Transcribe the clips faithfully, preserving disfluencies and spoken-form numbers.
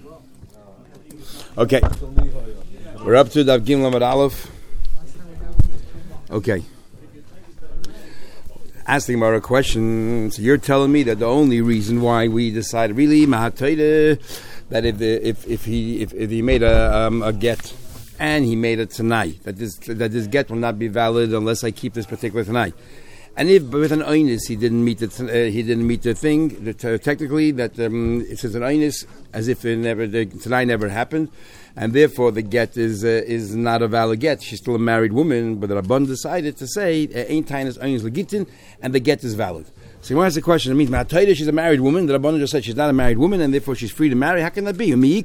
Okay. We're up to Daf Gimel Amud Aleph. Okay. Asking about a question. So you're telling me that the only reason why we decided really Mahatayde that if the, if if he if, if he made a um, a get and he made it tonight, that this that this get will not be valid unless I keep this particular tonight. And if with an oinus he didn't meet the uh, he didn't meet the thing, the t- technically that um, it says an oinus as if it never the, tonight never happened, and therefore the get is uh, is not a valid get. She's still a married woman, but the Rabban decided to say ain't tainas oinus legitin, and the get is valid. So you ask the question. It means Ma'atayda, she's a married woman. The Rabban just said she's not a married woman, and therefore she's free to marry. How can that be? The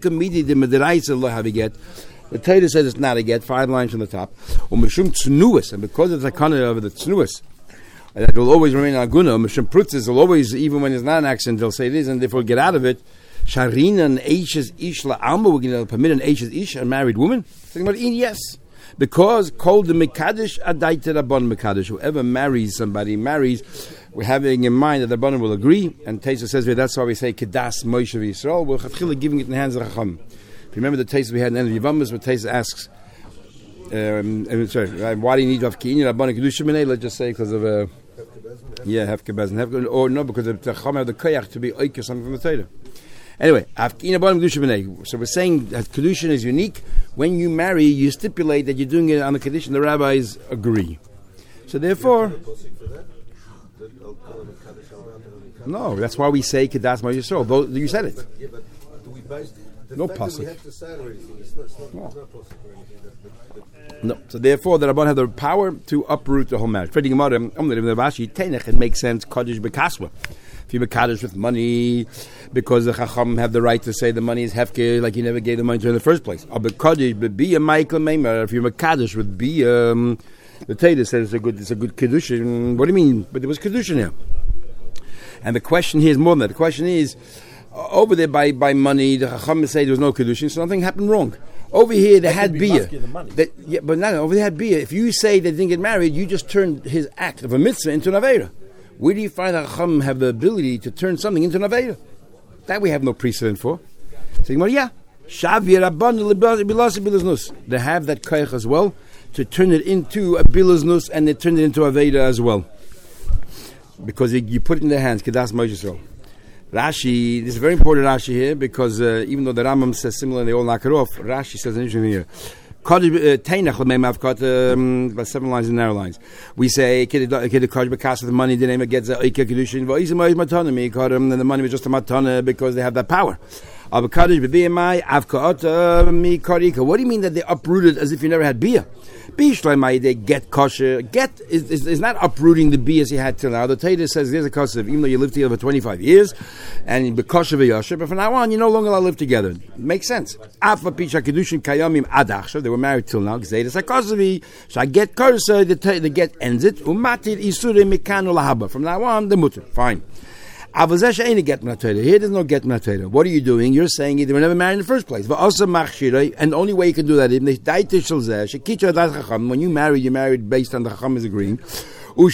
Torah says it's not a get. Five lines from the top. And because of the kind of the tznuas, that will always remain aguna. Mishum prutzis will always, even when it's not an accident, they'll say it is, and therefore get out of it. Sharina and Eishes Ish la'alma, we're going to permit an Eishes Ish, a married woman. Saying about yes, because called the mekadesh adaita rabban mekadesh. Whoever marries somebody marries, we're having in mind that the rabbanon will agree. And Taisa says that's why we say kedas Moshe v'Yisrael. We're chatchila giving it in the hands of Chacham. If you remember the Taisa we had in the end of Yevamos, where Taisa asks, um, sorry, why do you need to have ki'inyan rabbanon kedusha minei? Let's just say because of a. Uh, Yeah, hefke bezin, hefke, or no, because the Chacham have the koyach to be oike something from the Torah. Anyway, so we're saying that kedushin is unique. When you marry, you stipulate that you're doing it on the kedushin. The rabbis agree. So therefore, no, that's why we say kedas ma yisrael. You said it. Yeah, but do we base the no fact pasuk. that we have to say or anything? It's not, it's not, No. it's not possible or anything. That, that, that, No. So therefore, the Rabban have the power to uproot the whole marriage. It makes sense. Kaddish bekaswa. If you Kaddish with money, because the Chacham have the right to say the money is hefke, like you never gave the money to in the first place. Or Kaddish, but be a Michael Meimer. If you're Kaddish with be um, the Torah says it's a good, it's a good kedushin. What do you mean? But there was kedushin here. And the question here is more than that. The question is over there by by money. The Chacham say there was no kedushin, so nothing happened wrong. Over here, they had beer. They, yeah, but no, over there had beer. If you say they didn't get married, you just turned his act of a mitzvah into an avera. Where do you find that Chacham have the ability to turn something into an avera? That we have no precedent for. Saying, well, yeah, they have that koyach as well to turn it into a bilaznus, and they turn it into a avera as well, because it, you put it in their hands. Kedas Moshe Yisrael. Rashi, this is a very important Rashi here, because uh, even though the Rambam says similar and they all knock it off, Rashi says an interesting thing here. I've got um, about seven lines and narrow lines. We say, the money, the name of gets a kedushin, and the money was just a matana because they have that power. What do you mean that they uprooted as if you never had beer? They get kosher. Get is, is, is not uprooting the beer as you had till now. The Torah says there's a kosher, even though you lived together for twenty-five years, and you be kosher v'yosher, but from now on, you no longer live together. Makes sense. They were married till now. From now on, the mutter. Fine. Here there's no get min ha-Torah. What are you doing? You're saying they were never married in the first place. And the only way you can do that is when you marry, you married based on the Chacham is agreeing. And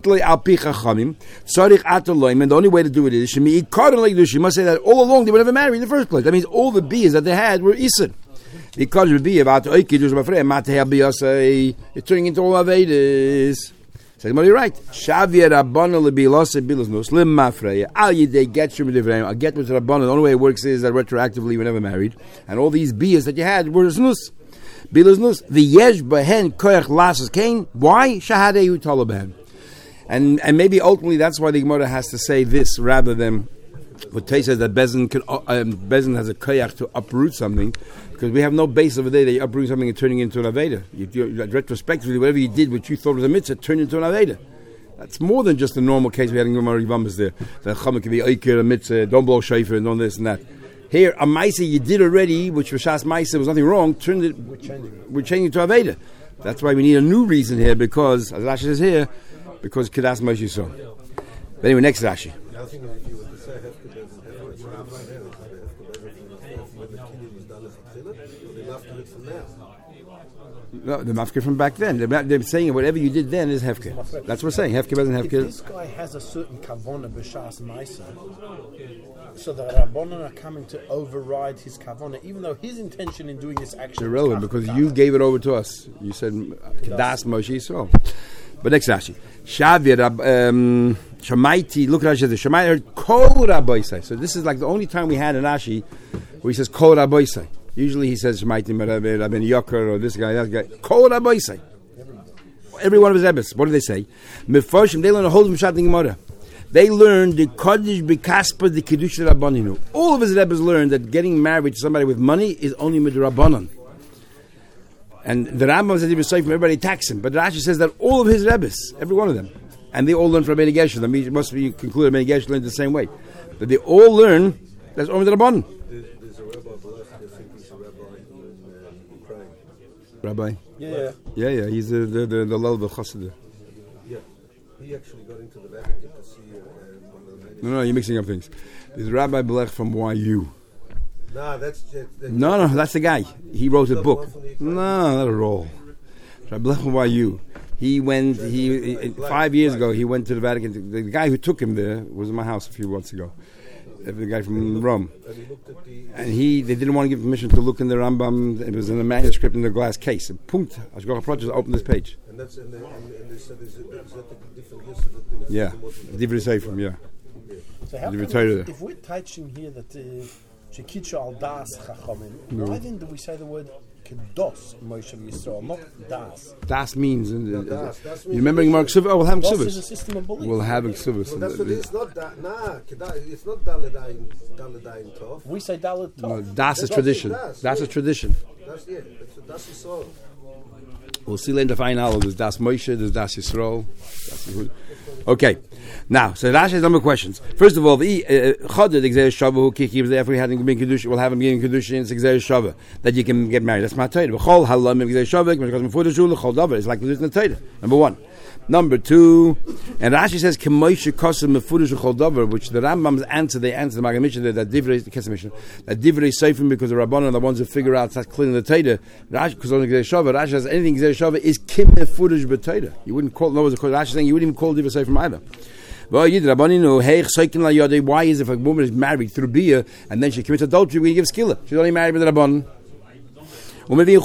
the only way to do it is you must say that all along they were never married in the first place. That means all the beers that they had were Isser. Because it be about you're turning into all Avedas. Say, well, you're right. Shavir Rabbana lebilase bilasnus limafreya. Al yidei get shum divrayim. I'll get with Rabbana. The only way it works is that retroactively you were never married, and all these beers that you had were znus, bilasnus. The yesh behen koyach lasas kain. Why shahadei utalaben? And and maybe ultimately that's why the Gemara has to say this rather than what Tay says that Bezin can um, Bezin has a koyach to uproot something. Because we have no base over there that you uproot something and turning it into an Aveda. You, you, retrospectively, whatever you did, what you thought was a mitzvah, turned into an Aveda. That's more than just the normal case we had in Gemara Yevamos there. The Chama can be Eiker, a mitzvah, don't blow shayfer, and all this and that. Here, a Maisa you did already, which for Shas Maisa was nothing wrong, turned it, we're changing it, we're changing it to Aveda. That's why we need a new reason here, because, as Rashi says here, because Kedas Moshe Yisrael. But anyway, next Rashi. kiddush was done for tefillah, or they left it from now? No, the mafkir from back then. They're, they're saying whatever you did then is hefker. That's what we're saying. Hefker doesn't If hefker. this guy has a certain kavona b'shas ma'isa, so the Rabbanon are coming to override his kavona, even though his intention in doing this action It's is irrelevant kaf- because kaf- you gave it over to us. You said das Moshe Yisrael. But next Rashi, Shavir Rab- um, Shamaiti. Look at Rashi. Shamaiti heard Kol Rabbeisai. So this is like the only time we had in Rashi where he says Kol Rabbeisai. Usually he says Shemaiti Rabbein Yoker or this guy, that guy. Kol Rabbeisai. Every one of his Rebbes. What do they say? Mefarshim. They learn a whole Mishat in Gemara. They learned the Kodesh B'Kaspa the Kiddush Rabbaninu. All of his Rebbes learned that getting married to somebody with money is only with Rabbanon. And the Rambam says he was safe from everybody tax him. But Rashi says that all of his Rebbes, every one of them, and they all learn from Rabbeinu Gershon. I mean, it must be concluded Rabbeinu Gershon learned the same way. But they all learn that's only the Rabbanon. There's, there's a rabbi, Balach, I think he's a rabbi in uh, Ukraine. Rabbi. Yeah, yeah. Yeah, yeah, he's the the the, the Lel B'Chassid. Yeah. He actually got into the Vatican to see uh, uh, one of the ladies. No, no, you're mixing up things. There's Rabbi Blech from Y U. Nah, that's just... That, No, no, that's the guy. He wrote a Not book. one from the Ukraine. No, not at all. Rabbi Blech from Y U. He went, he, he five years ago, he went to the Vatican. The guy who took him there was in my house a few months ago. The guy from Rome. And he looked at the... And he, they didn't want to give permission to look in the Rambam. It was in a manuscript in the glass case. And punkt, Ashgacha Project opened this page. And that's... And, they- and, and they said, is, it, is that the different list that the... Yeah, the- Divrei Seifrim, yeah. So how You come retired if, there. if we're teaching here that Shekitcha al das chachamim, why then do we say the word kedos Moshe Yisrael, not das? Das means, uh, No, das, das you means- remembering Mark Ksuvas? Oh, we'll have Das is a Ksuvas. system of belief. We'll have Ksuvas. Well, that's what it is. It's not that... Nah, Kedai- it's not Daladain Daladain Tov. We say Dalit Tov. No, Das is Das tradition. is Das, Das yeah. is tradition. That's, yeah, that's, that's his soul. We'll see later final. There's Das Moshe, there's Das Yisrael. Das Yehud. Okay. Now, so Rashi has a number of questions. First of all, the Chodesh Exer Shava who kiki was there for having been kedusha, will have him getting kedusha in Exer Shava that you can get married. That's my Torah. B'chol halam Exer Shava because before the shul chol davar. It's like the Torah. Number one. Number two, and Rashi says Kemoisha Kosim Mefurish Chol Davar, which the Rambam's answer, they answer the Maggid Mishnah that Divrei the Kesef Mishnah that Divrei Seifim because the Rabbanon are the ones who figure out that's cleaning the Torah. Rashi because only Gzei Shava. Rashi says anything Gzei Shava is Kim Mefurish B'Torah. You wouldn't call no. Rashi saying you wouldn't even call Divrei Seifim either. Why is it if a woman is married through Bia and then she commits adultery, we give skilla? She's only married with the Rabbanon. You bring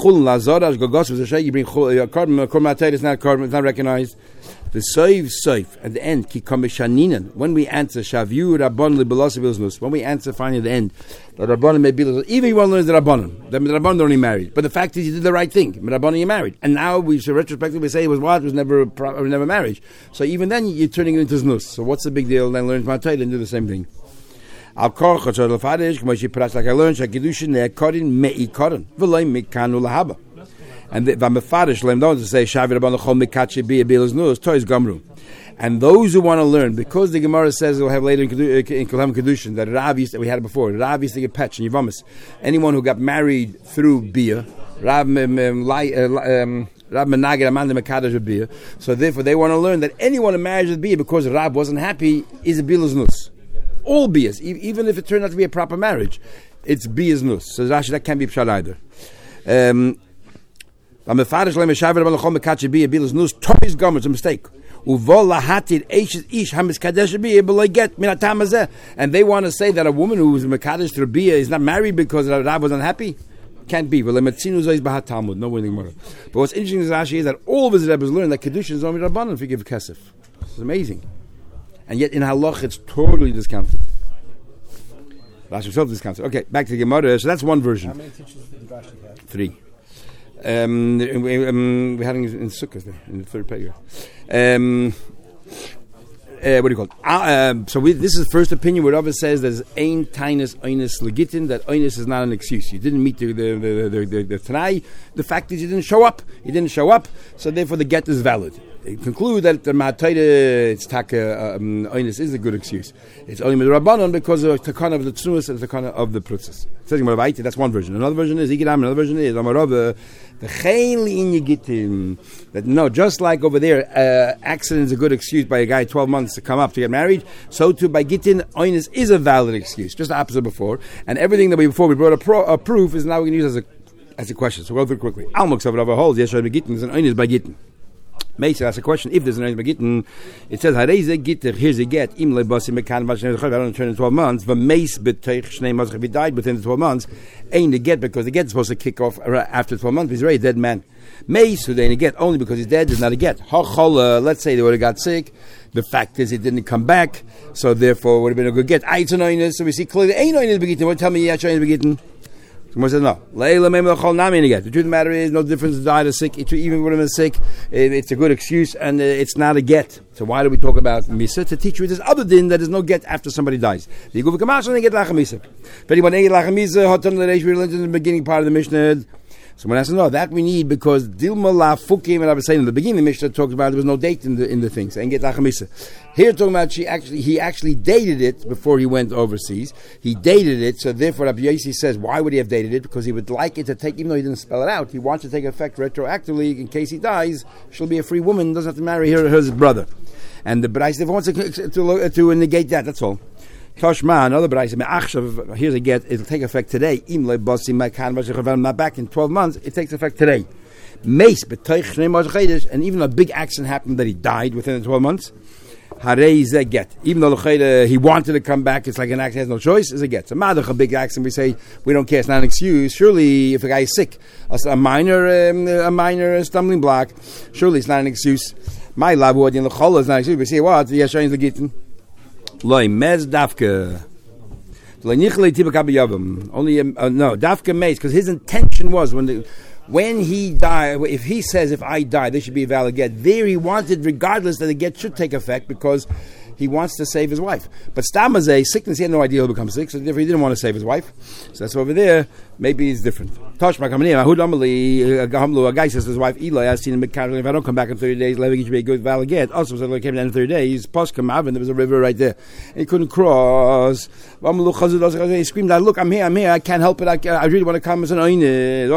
carbon, carbon it's not carbon, it's not recognized. The soif soif at the end, when we answer Shavu Rabban Libelos, when we answer finally at the end, the Rabbanon may be even you want to learn the Rabbanon. The Rabbanon only married. But the fact is you did the right thing. The Rabbanon you married. And now we should retrospectively say it was what? It was never a pro- never marriage. So even then you're turning it into znus. So what's the big deal? Then learn my Torah and do the same thing. Al kor chotzor lefarish, k'moshe pras like I learned, shakidushin ne'akorin me'ikorin, v'loy mikanu lahaba. And the v'mefarish learn those to say shavir abon l'chol mikatche bi abilas nus toys gamru. And those who want to learn, because the Gemara says we'll have later in Kolam Kedushin that Rav used to, we had it before. Rav used to get patch and Yivamis. Anyone who got married through Bia, Rav Menaged Amanda Mekadosh Bia. So therefore, they want to learn that anyone who marries with Bia because Rav wasn't happy is a bilas nus. All bias, e- even if it turned out to be a proper marriage, it's bias nus. So Rashi, that can't be pshat either. Um, it's a mistake. And they want to say that a woman who is mekadesh through bia is not married because Rav was unhappy. Can't be. No winning Gemara. But what's interesting is Rashi is that all of his Rebbes learned that kedushin is only Rabbanan if you give kesef. It's amazing. And yet in halach it's totally discounted. Rashi himself discounted. Okay, back to the Gemara. So that's one version. How many teachers did Rashi have? Three. Um, we, um, we had it in Sukkot there, in the third paragraph. Um, uh, what do you call it? Uh, um, so we, this is the first opinion where Rava says there's ein tainus oinus legitin, that oinus is not an excuse. You didn't meet the the the, the, the, the Tanai. The fact is you didn't show up. You didn't show up, so therefore the get is valid. they conclude that the Ma'ataita, it's taka, um, Oinus is a good excuse. It's only with Rabbanon because of the takana of the Tzunis and the takana of the Prutzis. That's one version. Another version is, another version is, Amarava, the Chayli in Yigitim, that no, just like over there, uh, accident is a good excuse by a guy twelve months to come up to get married, so too by Gittin, Oinus is a valid excuse, just the opposite before. And everything that we before we brought a, pro, a proof is now we can use as a as a question. So we'll go through quickly. Almux of Rava holds, yes, by Gittin is an Oinus by Gittin. Meisa asks a question. If there's an Oinus by Gittin, it says, Hareze Gitter, here's a get, Im lebasi mekan, I don't turn in twelve months, but Meis beteich, Shnei Mazach, if he died within the twelve months, ain't the get, because the get is supposed to kick off after twelve months, he's already a dead man. Meis, who they ain't a get, only because he's dead, is not a get. Hachol, let's say they would have got sick, the fact is he didn't come back, so therefore it would have been a good get. It's an Oinus, so we see clearly, ain't Oinus by Gittin. What tell me, Yash Oinus by Gittin? Someone says no. The truth of the matter is, no difference. Died or sick. It, even when I'm sick, it, it's a good excuse, and uh, it's not a get. So why do we talk about misa? To teach you this other din that there's no get after somebody dies. You go for kamash and they get lachamisa. If anyone get lachamisa, hotan l'reish we learned in the beginning part of the Mishnah. Someone has to know that we need because Dilma la Fukim, and I was saying in the beginning, the Mishnah talked about there was no date in the in the things and get lachamisa. Here talking about she actually he actually dated it before he went overseas. He dated it, so therefore Rabbi Yossi says why would he have dated it? Because he would like it to take, even though he didn't spell it out, he wants to take effect retroactively in case he dies. She'll be a free woman, doesn't have to marry her his brother. And the Brais wants to, to to negate that. That's all. Toshma, another Brais, here's a get, it'll take effect today. Not back in twelve months, it takes effect today. Mace, and even a big accident happened that he died within the twelve months. Harei get. Even though he wanted to come back, it's like an accident, has no choice, is a get. So, a big accident, we say, we don't care, it's not an excuse. Surely, if a guy is sick, a minor um, a minor stumbling block, surely it's not an excuse. My love, what in the chol is not an excuse. We say, what? The Yashayin is the gittin. Loi mez dafka. Only um, uh, no dafka mez, because his intention was when the, when he died. If he says if I die, there should be a valid get. There he wanted, regardless, that the get should take effect because he wants to save his wife. But Stamazay, sickness, he had no idea he'll become sick, so therefore he didn't want to save his wife. So that's over there. Maybe it's different. Toshma a guy says to his wife, Eli, I've seen him if I don't come back in thirty days, let me be a good valid get. Also, so he came down in thirty days, Poshkam and there was a river right there. And he couldn't cross. He screamed out, look, I'm here, I'm here, I can't help it, I, I really want to come as an oine.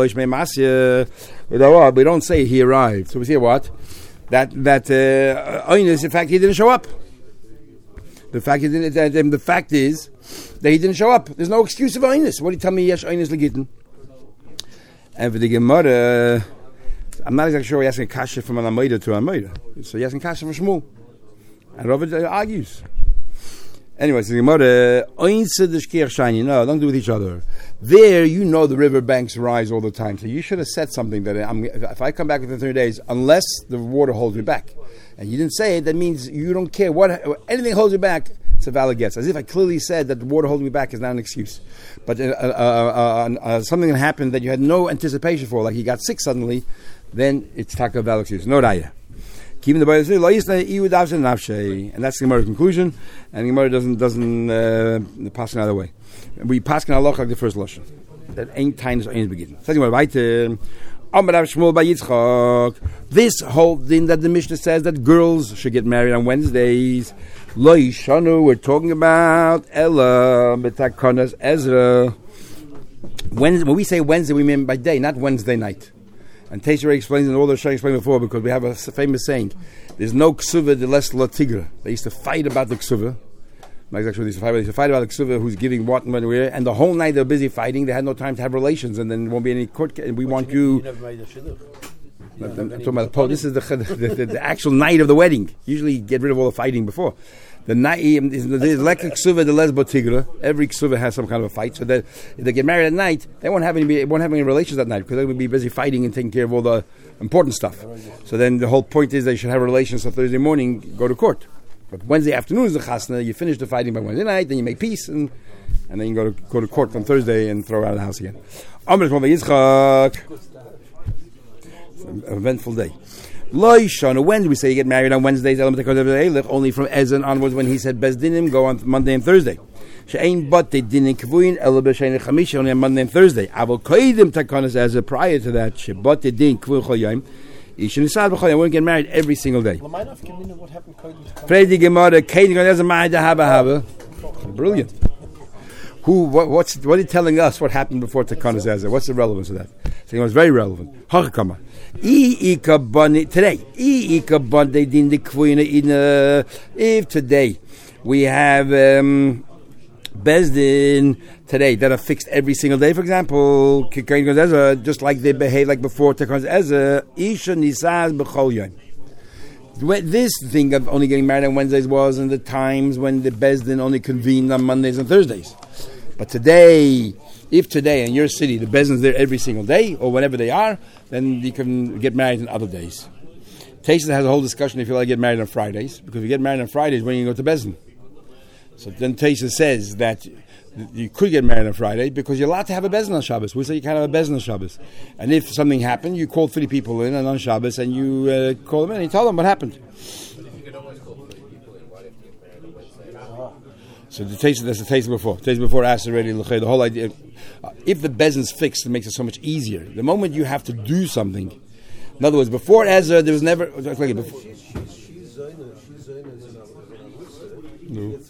We don't say he arrived. So we see what? That that uh, oinus, in fact, he didn't show up. The fact he didn't. Uh, the fact is that he didn't show up. There's no excuse of oinus. What do you tell me? Yes, oinus legitten. And for the Gemara, I'm not exactly sure. We're asking kasha from an Amoida to an Amoida. So you're asking kasha from Shmuel, and Rav argues. Anyway, so the Gemara, oinse the shkiach shani. No, don't do with each other. There, you know, the river banks rise all the time. So you should have said something that I'm, if I come back within thirty days, unless the water holds me back, and you didn't say it, that means you don't care what anything holds you back. It's a valid guess. As if I clearly said that the water holding me back is not an excuse, but uh, uh, uh, uh, uh, something that happened that you had no anticipation for, like he got sick suddenly, then it's taka valid excuse. No raya. Keeping the Bible say, and that's the Gemara's conclusion. And the Gemara doesn't doesn't uh, pass another way. We pass in Allah like the first lashon. That ain't time is ain't begin. Second one, right? This whole thing that the Mishnah says that girls should get married on Wednesdays. Lo yishanu, we're talking about Ella b'takonas Ezra. When when we say Wednesday, we mean by day, not Wednesday night. And Teshuvah explains, and all the Shai explained before, because we have a famous saying: "There's no ksuva de les la tigra." They used to fight about the ksuva. They used to fight, they used to fight about the ksuva, who's giving what and where, and the whole night they're busy fighting. They had no time to have relations, and then there won't be any court. And we want you. you You never made a shidduch. I'm talking about the Pope. This is the the, the the actual night of the wedding. Usually, get rid of all the fighting before. The night is like a ksuva de lesbo tigra. Every ksuva has some kind of a fight. So that if they get married at night, they won't have any won't have any relations that night because they're going to be busy fighting and taking care of all the important stuff. So then the whole point is they should have relations. So Thursday morning, go to court. But Wednesday afternoon is the chasna. You finish the fighting by Wednesday night, then you make peace, and and then you go to go to court on Thursday and throw out of the house again. It's an eventful day. Loishana, when do we say you get married on Wednesdays? Only from Ezan onwards when he said Bezdinim, go on Monday and Thursday. She'ain but they didn't kvuin ela b'shein chamish only on Monday and Thursday. Avol koidim takanas as a prior to that. She but they didn't kvuin chol yom. Isha Nisad b'chol, I wouldn't get married every single day. What happened? Fredi Gemara, Kain Gemara, Ma'ida Haba Haba. Brilliant. Who? What, what's? What are you telling us? What happened before Takana Zezah? What's the relevance of that? So it was very relevant. Hachakama. Today, if today we have um, Bezdin today that are fixed every single day, for example, just like they behave like before Takana Zezah, Isha Nisaz B'chol Yom. This thing of only getting married on Wednesdays was in the times when the Bezdin only convened on Mondays and Thursdays. But today, if today in your city the Bezdin's there every single day or whenever they are, then you can get married on other days. Taisa has a whole discussion if you like to get married on Fridays, because if you get married on Fridays, when you go to Bezdin. So then Taisa says that you could get married on Friday because you're allowed to have a Bezdin on Shabbos. We say you can't have a Bezdin on Shabbos. And if something happened, you call three people in and on Shabbos and you uh, call them in and you tell them what happened. So the taste that's the taste before. Taste before asked already. The whole idea, uh, if the bezin's fixed, it makes it so much easier. The moment you have to do something, in other words, before Ezra, there was never. Like before, she's she's Zayna, she's Zayna. No.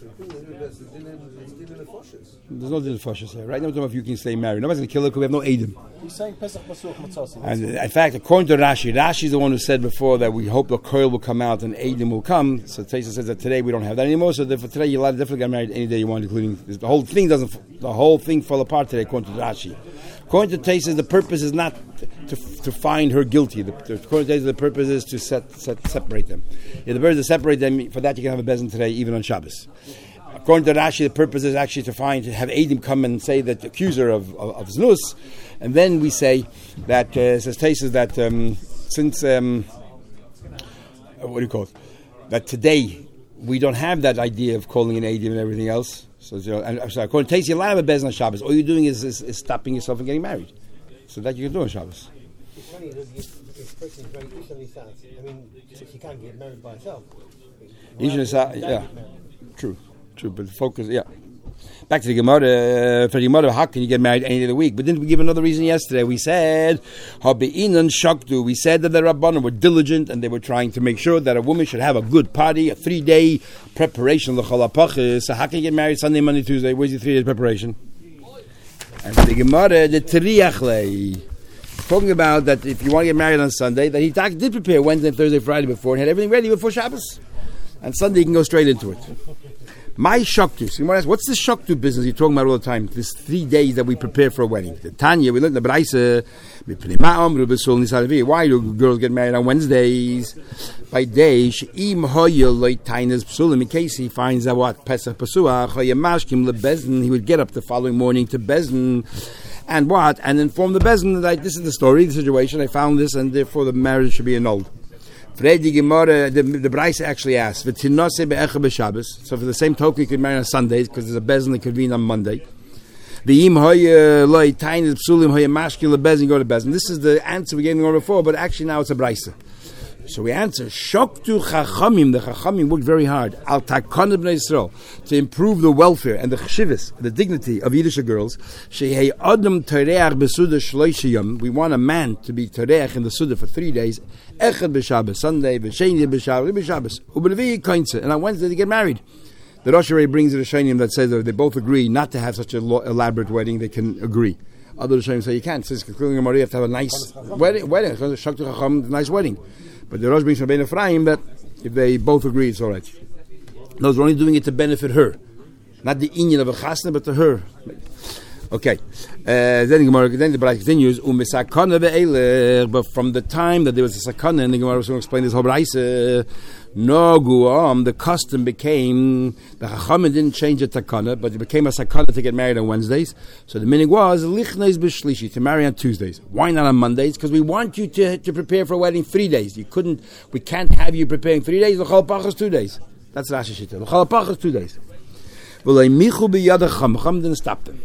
There's no din foshes here. Right now, if you can stay married, nobody's going to kill her because we have no Eidim. He's saying Pesach Basuch Matzos. And in fact, according to Rashi, Rashi is the one who said before that we hope the coil will come out and Eidim will come. So Taisa says that today we don't have that anymore. So therefore, today you're allowed to definitely get married any day you want, including the whole thing doesn't. The whole thing fall apart today, according to Rashi. According to Taisa, the purpose is not to to find her guilty. The, the, according to Taisa, the purpose is to set, set separate them. If the birds to separate them, for that you can have a bezin today, even on Shabbos. According to Rashi, the purpose is actually to find, to have Eidim come and say that the accuser of, of, of Znus, and then we say that, uh, says Taisa, that um, since, um, what do you call it, that today we don't have that idea of calling an Eidim and everything else. So, you know, and, I'm sorry, according to Taisa, you're allowed to have a bezin on Shabbos. All you're doing is, is, is stopping yourself from getting married. So that you can do on Shabbos. It's funny that this person is very easily sad. I mean, she can't get married by herself. Usually, yeah, true. True, but the focus, yeah. Back to the Gemara. Uh, for the Gemara, how can you get married any day of the week? But didn't we give another reason yesterday? We said, Habi'inan Shaktu. We said that the Rabbanan were diligent and they were trying to make sure that a woman should have a good party, a three-day preparation. So how can you get married Sunday, Monday, Tuesday? Where's your three-day preparation? And the Gemara, the Teriachle, talking about that if you want to get married on Sunday, that he did prepare Wednesday, Thursday, Friday before and had everything ready before Shabbos. And Sunday you can go straight into it. My shaktu. So you might ask, what's this shaktu business you're talking about all the time? This three days that we prepare for a wedding. The Tanya, we learned the Braisa. Why do girls get married on Wednesdays? By day, in case he finds out what Pesach Pasuach, he would get up the following morning to Bezdin. And what? And inform the Bezdin that this is the story, the situation, I found this, and therefore the marriage should be annulled. Fredi Gemara, the, the Braisa actually asks, so for the same token, you could marry on Sundays, because there's a Bezdin that convene on Monday. This is the answer we gave them before, but actually now it's a Braisa. So we answer, Shoktu Chachamim, the Chachamim worked very hard, Al Takon Bnei Yisrael, to improve the welfare and the chshivas, the dignity of Yiddish girls. Shehei Adam Tereach Besuda Shloishiyam, we want a man to be Tereach in the Suda for three days, Echad B'Shabbos, Sunday, B'Sheni B'Shabbos, B'Shabbos, U'B'Levi Koinze, and on Wednesday they get married. The Rosh Hashanah brings a Rishonim that says that they both agree not to have such an elaborate wedding, they can agree. Other Rishonim say you can't, since concluding a Maria have to have a nice wedding, wedding, Shoktu Chacham, nice wedding. But the Rosh brings from Ben Ephraim that if they both agree, it's all right. Those are only doing it to benefit her, not the inyan of a chasna, but to her. Okay. Uh, then, Gemara, then the Braisa continues. But from the time that there was a sakana, and the Gemara was going to explain this whole Braisa, no guam, the custom became the Chachamim didn't change the takana, but it became a sakana to get married on Wednesdays. So the meaning was lichneis b'shlishi, to marry on Tuesdays. Why not on Mondays? Because we want you to to prepare for a wedding three days. You couldn't, we can't have you preparing three days. L'chol pachas two days. That's Rashi Shita. L'chol pachas two days. V'lei michu b'yadacham. Chacham didn't stop them.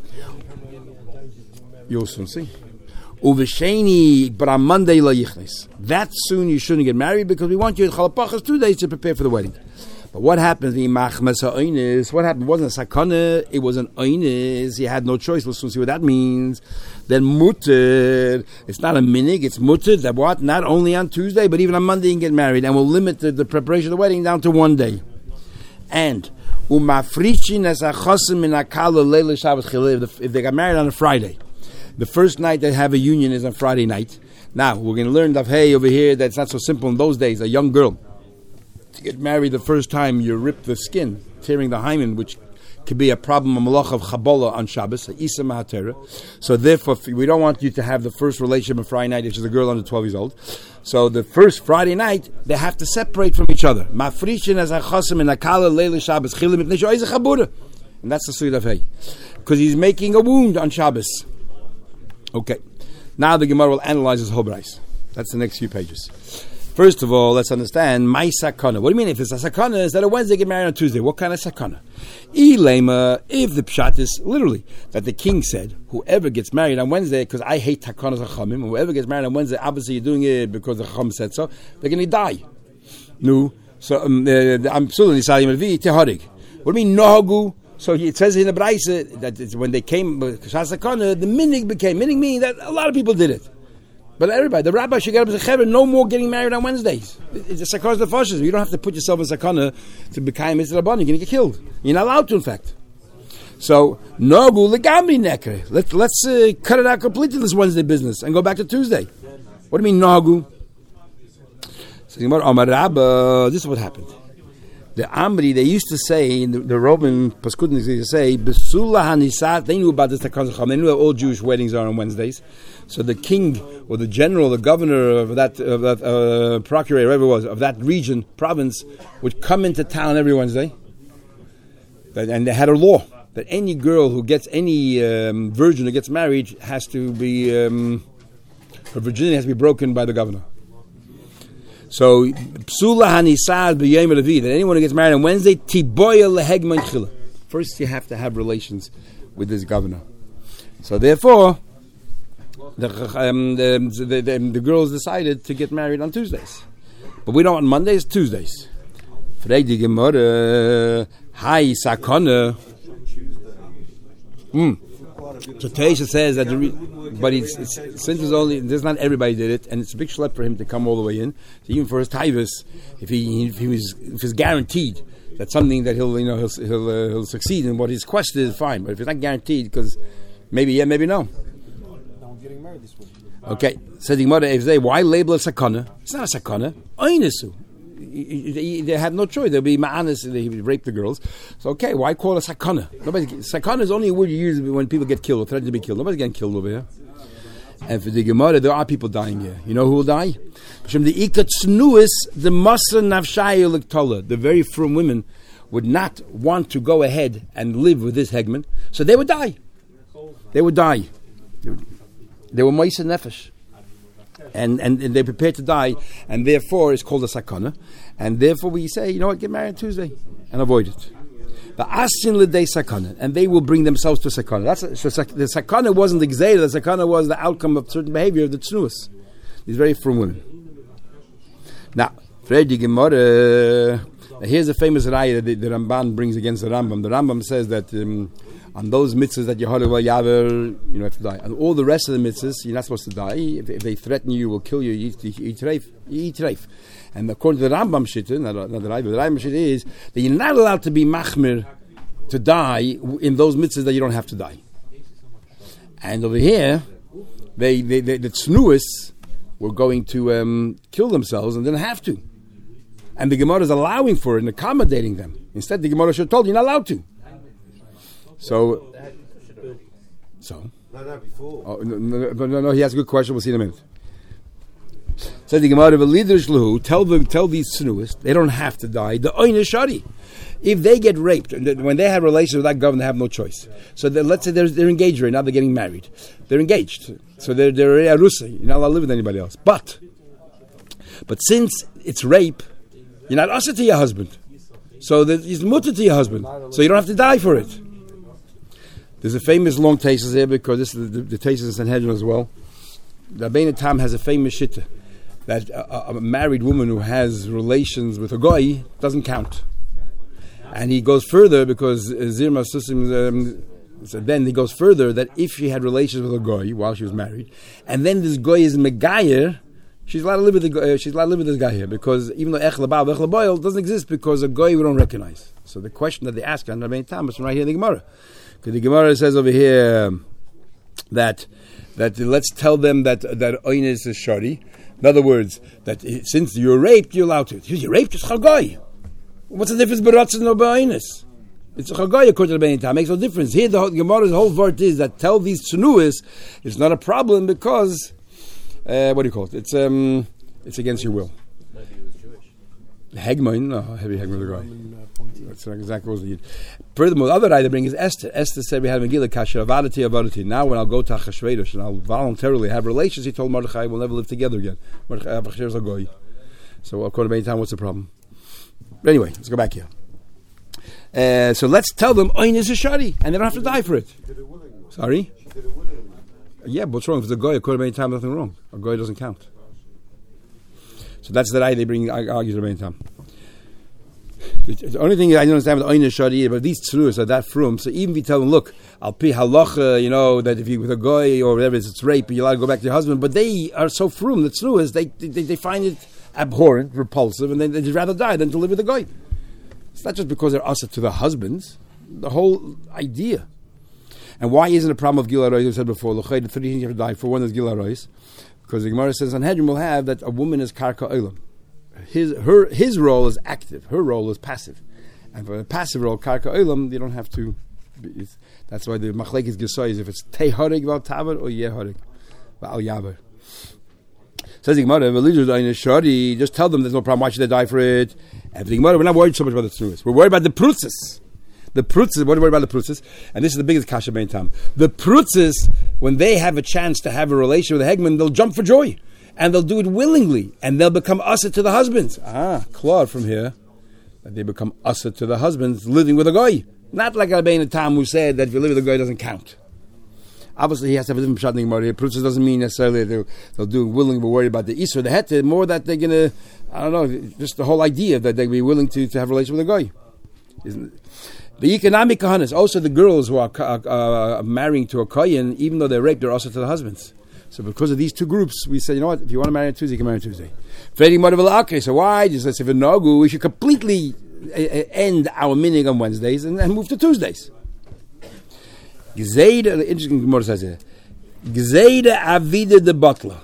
You'll soon see. Uvesheni, but on Monday la yichnes. That soon you shouldn't get married because we want you at Chalapachas two days to prepare for the wedding. But what happens in machmas ha'oines? What happened? It wasn't a sakana, it was an oines. He had no choice. We'll soon see what that means. Then mutter, it's not a minig, it's mutter, that what? Not only on Tuesday, but even on Monday you can get married. And we'll limit the, the preparation of the wedding down to one day. And, umafrichin as a chosim in akala leila Shabbos chile, if they got married on a Friday. The first night they have a union is on Friday night. Now, we're going to learn that, hey, over here, that's not so simple in those days. A young girl, to get married the first time, you rip the skin, tearing the hymen, which could be a problem, a malach of chabola on Shabbos, a isa mahatera. So therefore, we don't want you to have the first relationship on Friday night if she's a girl under twelve years old. So the first Friday night, they have to separate from each other. Mafrishin as a chosim in akala leila Shabbos chilim ipnei she'oiz a chabura. And that's the suit of hey. Because he's making a wound on Shabbos. Okay. Now the Gemara will analyze this whole brayso. That's the next few pages. First of all, let's understand my sakana. What do you mean if it's a sakana? Is that a Wednesday get married on Tuesday? What kind of sakana? Ilema, if the pshat is literally that the king said, whoever gets married on Wednesday, because I hate takanas hachamim, whoever gets married on Wednesday, obviously you're doing it because the chacham said so, they're going to die. No. So um, uh, I'm absolutely saying teharig. What do you mean nohagu? So it says in the brayso that it's when they came, the minig became, minig meaning that a lot of people did it. But everybody, the rabbi should get up and say, no more getting married on Wednesdays. It's a sakana the fashion. You don't have to put yourself in sakana to become Mitzvah Rabban. You're going to get killed. You're not allowed to, in fact. So, nogu legami neker. Let's, let's uh, cut it out completely, this Wednesday business, and go back to Tuesday. What do you mean, nogu? So, Amar Rabba, this is what happened. The Amri, they used to say, in the, the Roman Paskudin, they used to say, Besula Hanisat, they knew about this Takazacham, they knew that all Jewish weddings are on Wednesdays. So the king, or the general, the governor of that, of that uh, procurator, whatever it was, of that region, province, would come into town every Wednesday. And they had a law that any girl who gets, any um, virgin who gets married has to be, um, her virginity has to be broken by the governor. So, psula hanisad b'yom revi, that anyone who gets married on Wednesday, tiboya lehegman chila. First, you have to have relations with this governor. So, therefore, the, um, the, the, the, the girls decided to get married on Tuesdays. But we don't want Mondays, Tuesdays. Frag die Gemara, hi sakana. Hmm. So Teisha says that, the re- but it's, it's, since it's only, there's not everybody did it, and it's a big schlep for him to come all the way in. So even for his taivas, if he if he was if he's guaranteed that something that he'll you know he'll he'll, uh, he'll succeed in what his quest is, fine. But if it's not guaranteed, because maybe yeah, maybe no. Now I'm getting married this week. Okay, said the Gemara, if they why label it sakana? It's not a sakana. Oinisu. They had no choice. They'll be ma'anis. They rape the girls. So okay, why call it sakana? Nobody. Sakana is only a word you use when people get killed or threaten to be killed. Nobody's getting killed over here. And for the Gemara, there are people dying here. You know who will die? The the very frum women would not want to go ahead and live with this hegman, so they would die. They would die. They were moisa nefesh. And, and and they're prepared to die, and therefore it's called a sakana, and therefore we say, you know what, get married on Tuesday and avoid it. The asin l'dei sakana, and they will bring themselves to sakana. That's a, so the sakana wasn't the gzeira. The sakana was the outcome of certain behavior of the tznuas. These very frum women. Now, Fredi Gemara. Here's a famous raya that the, the Ramban brings against the Rambam. The Rambam says that. Um, On those mitzvahs that you hold well yaver, you don't have to die. And all the rest of the mitzvahs, you're not supposed to die. If, if they threaten you, will kill you. You eat, you eat reif. You eat reif. And according to the Rambam Shitta, not, not the Rambam, the Rambam Shitta is that you're not allowed to be machmir to die in those mitzvahs that you don't have to die. And over here, they, they, they the tznuas were going to um, kill themselves and didn't have to. And the Gemara is allowing for it and accommodating them. Instead, the Gemara should have told you, you're not allowed to. So, so. No, no, before. Oh, no, no, no, no, he has a good question. We'll see in a minute. So the Gemara of a leader shlu, tell them, tell these tznuas, they don't have to die. The oine shari, if they get raped, when they have relations with that government, they have no choice. So let's say they're, they're engaged right now. They're getting married. They're engaged. So they're they're arusa. You're not allowed to live with anybody else. But, but since it's rape, you're not asa to your husband. So it's mutter to your husband. So you don't have to die for it. There's a famous long tesis here because this is the, the, the tesis in Sanhedrin as well. Rabbeinu Tam has a famous shitta that a, a married woman who has relations with a goy doesn't count. And he goes further because uh, Zirma Susim, um, so then he goes further that if she had relations with a goy while she was married, and then this goy is megayer, she's allowed to live with the uh, she's allowed to live with this guy here because even though ech labal ech laboil doesn't exist because a goy we don't recognize. So the question that they ask on Rabbeinu Tam is from right here in the Gemara, because the Gemara says over here um, that that let's tell them that that oines is shari. In other words, that since you're raped, you're allowed to. You're raped, it's chagoy. What's the difference between rotzen and oines? It's a chagoy according to the Rabbeinu Tam. Makes no difference. Here, the Gemara's whole word is that tell these tsunuas it's not a problem because uh, what do you call it? It's um, it's against your will. Maybe he was Jewish. Hegmoin, no, heavy Hegmoin the guy. That's not exactly what it was. Furthermore, the other eye they bring is Esther. Esther said we had a Megillah kasher avadati avadati. Now when I'll go to Achashverosh and I'll voluntarily have relations, he told Mordechai we'll never live together again. Mordechai Achashverosh a goy. So according to Rabbeinu Tam, what's the problem? But anyway, let's go back here. Uh, so let's tell them oin is a shari, and they don't have to die for it. Sorry? Yeah, but what's wrong? If it's a goy, according to Rabbeinu Tam, nothing wrong. A goy doesn't count. So that's the eye they bring, argues Rabbeinu Tam. The only thing I don't understand with oin is shari, but these tzruas are that frum. So even if you tell them, look, I'll pay halacha, you know, that if you with a goy or whatever, it's, it's rape, you're allowed to go back to your husband. But they are so frum, the tzruas, they, they they find it abhorrent, repulsive, and they, they'd rather die than to live with a goy. It's not just because they're usher to the husbands. The whole idea. And why isn't a problem of Gil Arois? I said before, the thirty things you have to die for. One is Gil Arois, because the Gemara says on Hedron will have that a woman is karka olam. His her his role is active. Her role is passive. And for a passive role, karka olam, you don't have to. Be, that's why the machlek is gesoi is if it's tei harig val taver or yeh harig val yaver. Says the Gemara, just tell them there's no problem. Why should they die for it? And the Gemara, we're not worried so much about the tznuas. We're worried about the prutzes. The prutzes, what are we worried about the prutzes? And this is the biggest kasha bein tam. The prutzes, when they have a chance to have a relation with a hegman, they'll jump for joy. And they'll do it willingly. And they'll become usher to the husbands. Ah, Claude from here. That they become usher to the husbands living with a goy. Not like Rabbeinu Tam who said that if you live with a goy, it doesn't count. Obviously, he has to have a different pshat in the Gemara. Prutzes doesn't mean necessarily they'll, they'll do it willingly, but worried about the Isra, the Hete, more that they're going to, I don't know, just the whole idea that they'll be willing to, to have a relation with a goy. Isn't it? The economic kahanas, also the girls who are uh, uh, marrying to a kohen, even though they're raped, they're also to the husbands. So because of these two groups, we said, you know what, if you want to marry on Tuesday, you can marry on Tuesday. So why? Just as if a nagu, we should completely uh, end our minig on Wednesdays and, and move to Tuesdays. Gzeida, the interesting Gemara says here, Gzeida avida de butler.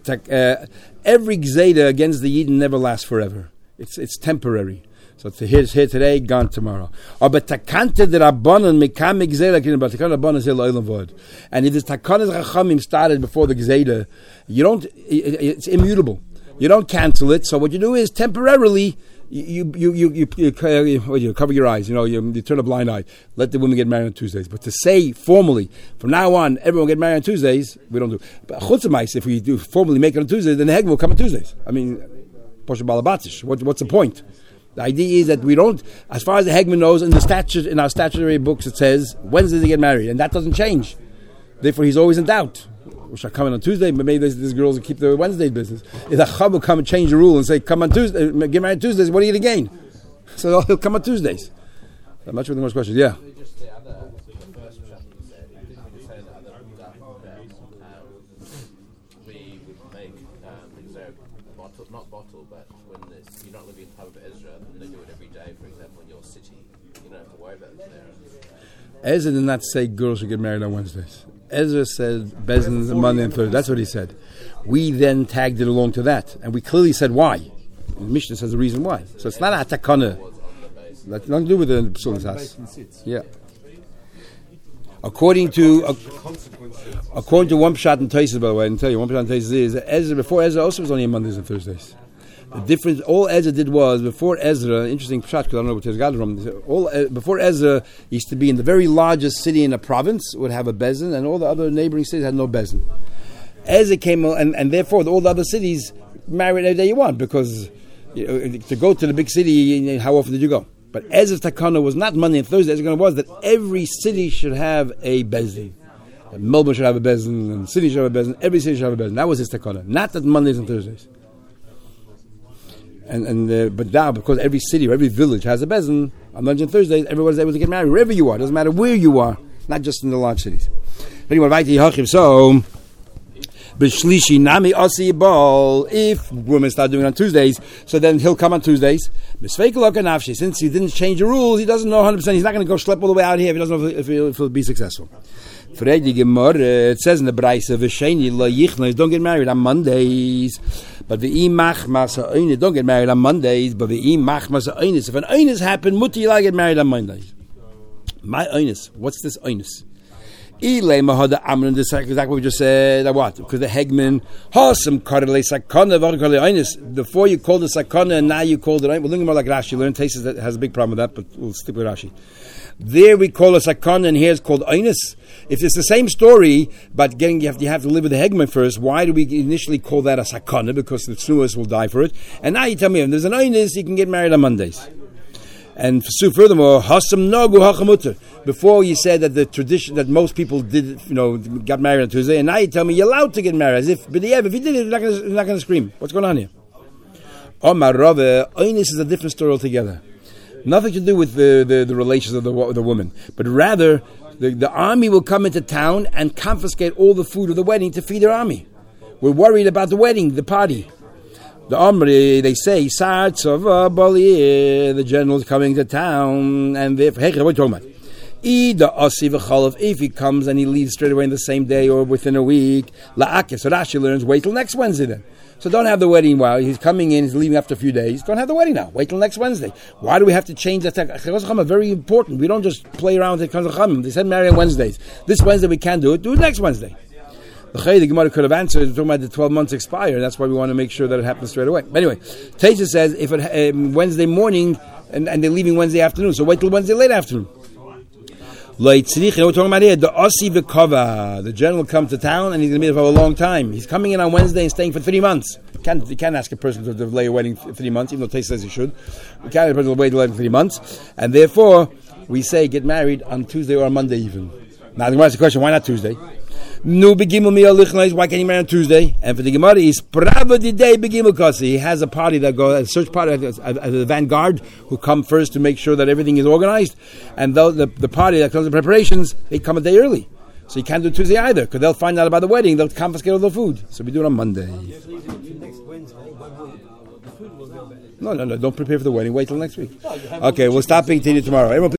Every Gzeida against the Yidden never lasts forever. It's it's temporary. So it's here, here today, gone tomorrow. Or but takante the rabbanon mekam Gzeida kin but takante rabbanon zel oilam vod. And if this takanas rachamim started before the Gzeida, you don't. It's immutable. You don't cancel it. So what you do is temporarily. You you you you, you, you, you cover your eyes. You know you, you turn a blind eye. Let the women get married on Tuesdays. But to say formally from now on, everyone get married on Tuesdays, we don't do. But chutzamais, if we do formally make it on Tuesdays, then the heg will come on Tuesdays. I mean, posher balabatish. What, what's the point? The idea is that we don't. As far as the hegman knows, in the statute in our statutory books, it says Wednesday they get married, and that doesn't change. Therefore, he's always in doubt. We shall come in on Tuesday, but maybe these, these girls will keep their Wednesday business. If a chab will come and change the rule and say, come on Tuesday, get married on Tuesdays, what do you get again? So he'll come on Tuesdays. I'm not sure the most questions. Yeah. Just the other, the first chapter you said, you didn't really say the other stuff about how we would make um, exert bottle, not bottle, but when it's, you're not living in Tabab Ezra, and they do it every day, for example, in your city. You don't have to worry about it there. Ezra did not say girls should get married on Wednesdays. Ezra said Bezin on Monday and Thursday. That's what he said. We then tagged it along to that, and we clearly said why. And the Mishnah says the reason why. So it's not a takana. That's nothing to do with the Psulim's house. Yeah. According to uh, according to one pshat and Taisus, by the way, I can tell you one pshat and Taisus is that Ezra before Ezra also was only on Mondays and Thursdays. The difference, all Ezra did was, before Ezra, interesting pshat, because I don't know what Ezra got it from, all, uh, before Ezra used to be in the very largest city in a province, would have a bezin, and all the other neighboring cities had no bezin. Ezra came, and, and therefore all the other cities married every day you want, because you know, to go to the big city, how often did you go? But Ezra's takana was not Monday and Thursday, Ezra's takana was that every city should have a bezin. Melbourne should have a bezin, and city should have a bezin, every city should have a bezin. That was his takana, not that Mondays and Thursdays. And and uh, but now because every city or every village has a bezin, On Monday and Thursdays, everyone's able to get married wherever you are. Doesn't matter where you are, not just in the large cities. Anyway, so. B'shlishi nami asi bal. If women start doing it on Tuesdays, so then he'll come on Tuesdays. Since he didn't change the rules, he doesn't know one hundred percent. He's not going to go schlep all the way out here if he doesn't know if he'll, if he'll be successful. It says in the Braise of V'sheni don't get married on Mondays. But the machmas don't get married on Mondays. But the machmas if an oinus happened, muti I get married on Mondays. My oinus, what's this oinus? This is exactly what we just said. What? Because the Hegman, before you called the sakana and now you called it. We're looking more like Rashi. Learn Tases that has a big problem with that, but we'll stick with Rashi. There we call a sakana and here it's called oinus. If it's the same story, but getting you have, you have to live with the Hegman first, why do we initially call that a sakana? Because the Tsuas will die for it. And now you tell me, if there's an oinus, you can get married on Mondays. And so furthermore, hasam nagu hachamutter. Before you said that the tradition that most people did, you know, got married on Tuesday, and now you tell me you're allowed to get married. As if, but yeah, if you did it, you're not going to scream. What's going on here? Omar Rave, oinus is a different story altogether. Nothing to do with the, the, the relations of the, of the woman, but rather the, the army will come into town and confiscate all the food of the wedding to feed their army. We're worried about the wedding, the party. The Omri, they say, the general's coming to town, and therefore, hey, what are you talking about? If he comes and he leaves straight away in the same day or within a week, la'akeh. So Rashi learns, wait till next Wednesday then. So don't have the wedding while he's coming in, he's leaving after a few days. Don't have the wedding now. Wait till next Wednesday. Why do we have to change that? Very important. We don't just play around with it. They said marry on Wednesdays. This Wednesday we can't do it. Do it next Wednesday. The Gemara could have answered, talking about the twelve months expire. That's why we want to make sure that it happens straight away. But anyway, Taisa says if it um, Wednesday morning and, and they're leaving Wednesday afternoon, so wait till Wednesday late afternoon. We're talking about here the Asi V'Kova. The general will come to town and he's going to be there for a long time. He's coming in on Wednesday and staying for three months. You can't, you can't ask a person to delay a wedding for three months, even though Taisa says he should. You can't ask a person to wait delay for three months, and therefore we say get married on Tuesday or on Monday even. Now the Gemara asks the question: why not Tuesday? No begimel mi'alichnois. Why can't he marry on Tuesday? And for the Gemara, is prava the day begimel kasi. He has a party that goes, a search party, as the vanguard who come first to make sure that everything is organized. And though the, the party that comes to preparations, they come a day early, so you can't do Tuesday either because they'll find out about the wedding. They'll confiscate all the food. So we do it on Monday. No, no, no. Don't prepare for the wedding. Wait till next week. Okay, we'll stop being to you tomorrow. Everyone